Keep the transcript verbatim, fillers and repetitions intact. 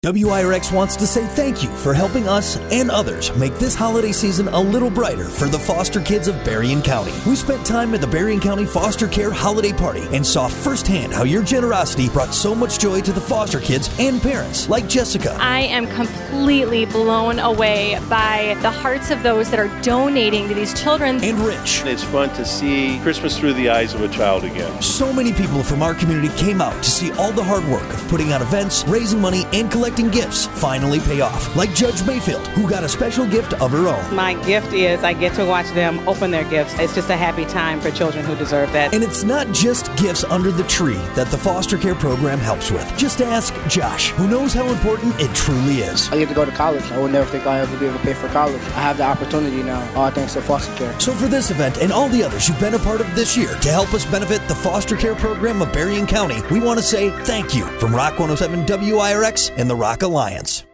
W I R X wants to say thank you for helping us and others make this holiday season a little brighter for the foster kids of Berrien County. We spent time at the Berrien County Foster Care Holiday Party and saw firsthand how your generosity brought so much joy to the foster kids and parents like Jessica. I am completely blown away by the hearts of those that are donating to these children. And Rich. It's fun to see Christmas through the eyes of a child again. So many people from our community came out to see all the hard work of putting on events, raising money, and collecting gifts finally pay off, like Judge Mayfield, who got a special gift of her own. My gift is I get to watch them open their gifts. It's just a happy time for children who deserve that. And it's not just gifts under the tree that the foster care program helps with. Just ask Josh, who knows how important it truly is. I get to go to college. I would never think I'd ever be able to pay for college. I have the opportunity now, all thanks to foster care. So for this event and all the others you've been a part of this year to help us benefit the foster care program of Berrien County, we want to say thank you from Rock one oh seven W I R X and the Rock Alliance.